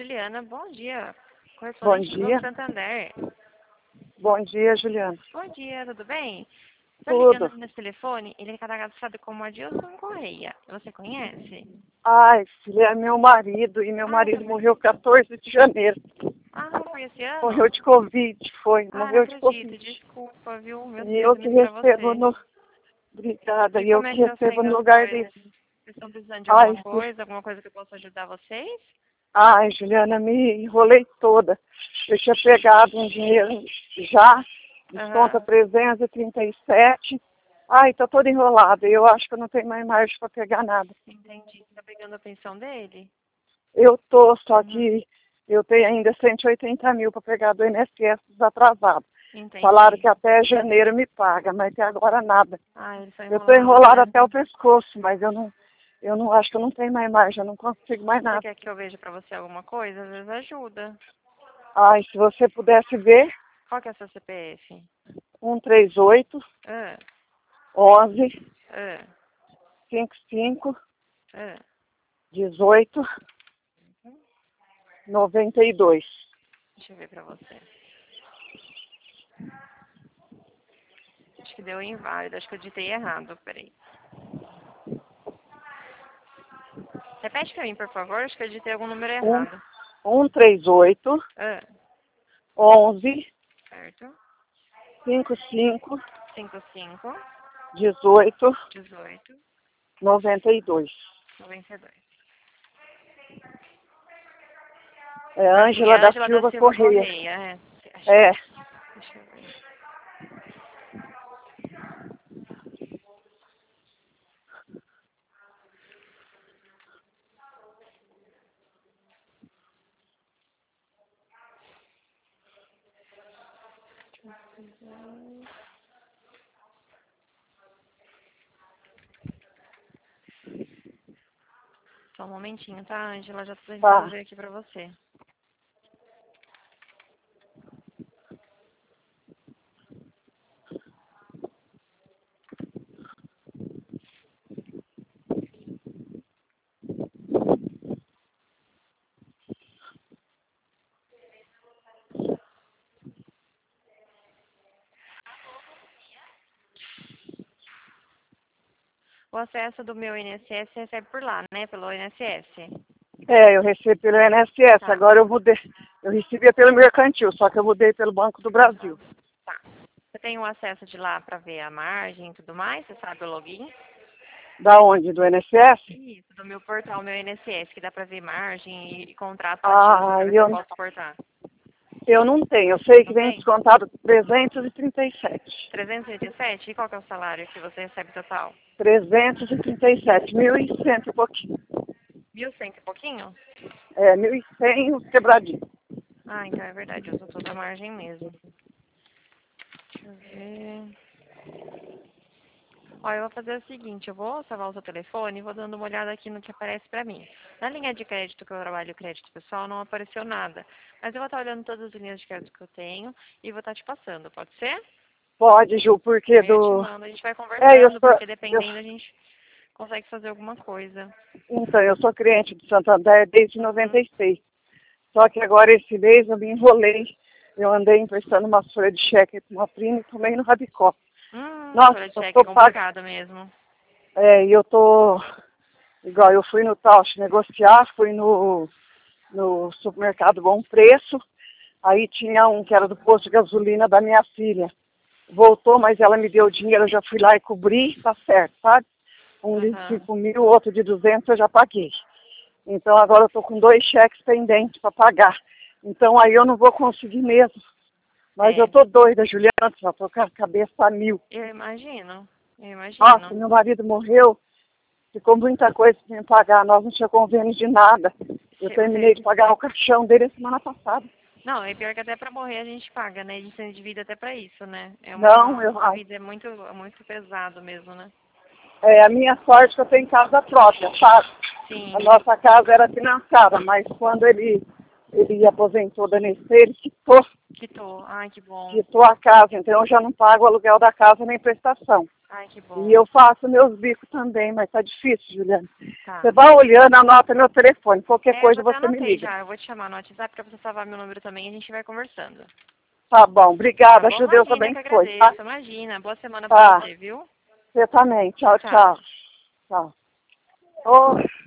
Juliana, bom dia. Bom Correspondente do dia. Banco Santander. Bom dia, Juliana. Bom dia, tudo bem? Estou Tudo. ligando nesse telefone, ele é cadastrado como Adilson Correia. Você conhece? Ai, filho, é meu marido, e meu Ah, marido morreu 14 de janeiro. não foi esse Morreu ano? de Covid, foi. Ah, não Morreu de acredito, Covid. desculpa, viu? Meus E eu que pêsames pra recebo você. no... Obrigada. E E eu como é que que tá recebo saindo no as lugar coisas? dele. Vocês estão precisando de Ai, alguma coisa que eu possa ajudar vocês? ai, Juliana, me enrolei toda. Eu tinha pegado um dinheiro já, desconta Aham, 337. Ai, tô toda enrolada. Eu acho que eu não tenho mais margem para pegar nada. entendi. Tá pegando a pensão dele? Eu tô, só Uhum, que eu tenho ainda 180 mil para pegar do INSS desatrasado. Falaram que entendi. até janeiro me paga, mas até agora nada. Ah, eles são Eu tô enrolados, enrolada né? até o pescoço, mas eu não acho que eu não tenho mais margem, eu não consigo mais Você nada. quer que eu veja pra você alguma coisa? Às vezes ajuda. Ai, se você pudesse ver, Qual que é o seu CPF? 138 Ah, 11 ah, 55 ah. 18 92. Deixa eu ver pra você. Acho que deu inválido, acho que eu digitei errado, peraí. Repete pra mim, por favor, acho que eu digitei algum número Um, errado. 138 Ah, 11 certo. 55 55, 18 18, 92. 92. É Assim, Ângela é da Ângela da Silva Silva Correia. Correia, é. É, Deixa eu ver. Só um momentinho, tá, Ângela? Já tô tentando tá. ver aqui pra você. O acesso do meu INSS você recebe por lá, né? Pelo INSS. É, eu recebo pelo INSS, Tá, agora eu mudei. Eu recebia pelo Mercantil, só que eu mudei pelo Banco do Brasil. tá. Você tem o acesso de lá pra ver a margem e tudo mais? Você sabe o login? Da onde? Do INSS? Isso, do meu portal, meu INSS, que dá pra ver margem e contrato ativo, Ah, pra ver se eu posso exportar. eu não tenho. Eu sei que Não vem tem? descontado 337. 387? E qual que é o salário que você recebe total? 337, 1.100 e pouquinho. 1.100 e pouquinho? É, 1.100 os quebradinhos. Ah, então é verdade, eu uso toda a margem mesmo. Deixa eu ver. Ó, eu vou fazer o seguinte, eu vou salvar o seu telefone e vou dando uma olhada aqui no que aparece pra mim. Na linha de crédito que eu trabalho, crédito pessoal, não apareceu nada. Mas eu vou estar olhando todas as linhas de crédito que eu tenho e vou estar te passando, pode ser? Pode, Ju, porque Aí eu te do... mando, a gente vai É, conversando, porque dependendo a gente consegue fazer alguma coisa. então, eu sou cliente do Santander desde Uhum. 96. Só que agora esse mês eu me enrolei. Eu andei emprestando uma folha de cheque com uma prima e tomei no rabicó. Nossa, Folha de eu cheque é tô paga. complicado mesmo. É, e eu tô. Igual eu fui no Tausch negociar, fui no supermercado Bom Preço. Aí tinha um que era do posto de gasolina da minha filha. Voltou, mas ela me deu o dinheiro, eu já fui lá e cobri, tá certo, sabe? Um de Aham. 5.000, outro de 200 eu já paguei. Então agora eu tô com 2 cheques pendentes para pagar. Então aí eu não vou conseguir mesmo. Mas eu É, tô doida, Juliana, já tô com a cabeça a mil. eu imagino. Eu Nossa, imagino. meu marido morreu, ficou muita coisa para me pagar, nós não tinha convênio de nada. Eu Se terminei você. de pagar o caixão dele a semana passada. Não, é pior que até pra morrer a gente paga, né? A gente se endivida até pra isso, né? É Não, a vida é muito pesado mesmo, né? a minha sorte é que eu tenho casa própria, sabe? A Sim, nossa casa era financiada, mas quando ele aposentou da NC, ele quitou. Ai, que bom. quitou a casa, então eu já não pago o aluguel da casa nem prestação. Ai, que bom. E eu faço meus bicos também, mas tá difícil, Juliana. Tá. Você vai olhando, anota meu telefone. Qualquer coisa Eu até você me anotei liga. já. Eu vou te chamar no WhatsApp pra você salvar meu número também e a gente vai conversando. Tá bom, Tá obrigada. bom? Que Deus Imagina, eu que abençoe, tá? agradeço. Imagina. Boa semana pra Tá. você, viu? Você também. Tchau, Tchau. tchau. Tchau. Ô,